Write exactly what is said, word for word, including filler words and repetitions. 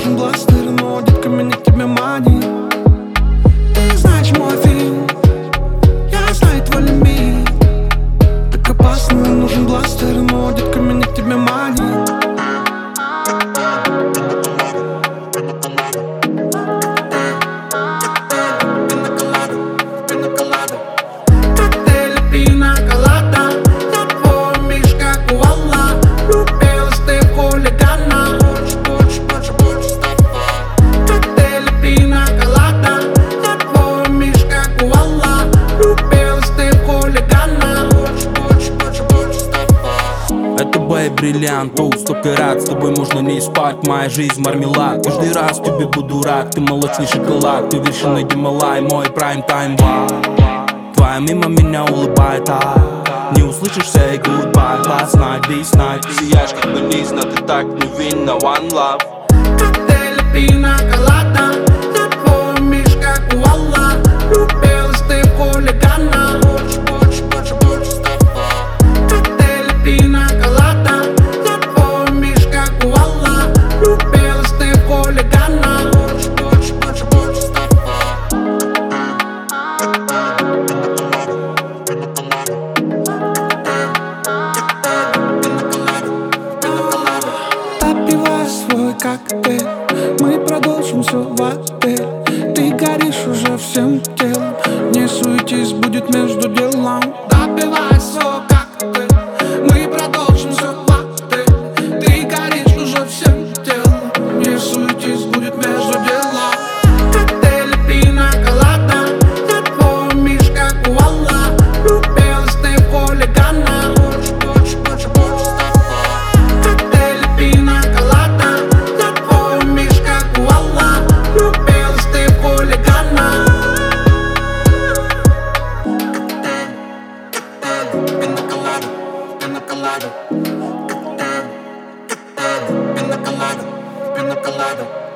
нужен бластер, но детка меня к тебе манит. Ты знаешь мой фильм, я знаю твой лимит. Так опасно, нужен бластер, но детка меня к тебе манит. Это бэй, бриллиант, оу, сто карат. С тобой можно не спать, моя жизнь мармелад. Каждый раз тебе буду рад, ты молочный шоколад. Ты вершина Гималай, мой прайм-тайм бар. Твоя мимо меня улыбает, а не услышишь say goodbye. Last night, this night. Ты сияешь как белизна, ты так невинна. One love. Коктейли, пина, колада. Я твой миш, как у Алла. Влюбилась ты в хулигана. Больше, больше, больше, больше с тобой. Коктейли, пина, колада. Я твой миш, как у Алла. Влюбилась ты в хулигана. Больше, больше, больше, больше с тобой. Попивай свой коктейль, мы продолжим все в отель. Ты горишь уже всем телом, не суетись, будет между делом. Допивай свой коктейль, мы продолжим все в отель. Ты горишь уже всем телом, не суетись, будет между делом. Коктейли, пина, колада. Я твой миш, как у Алла. Влюбилась ты в хулигана. Больше, больше, больше, больше с тобой. Коктейли, пина, колада. Я твой миш, как у Алла. Влюбилась ты в хулигана. Пина колада, пина колада. Пина колада, пина колада.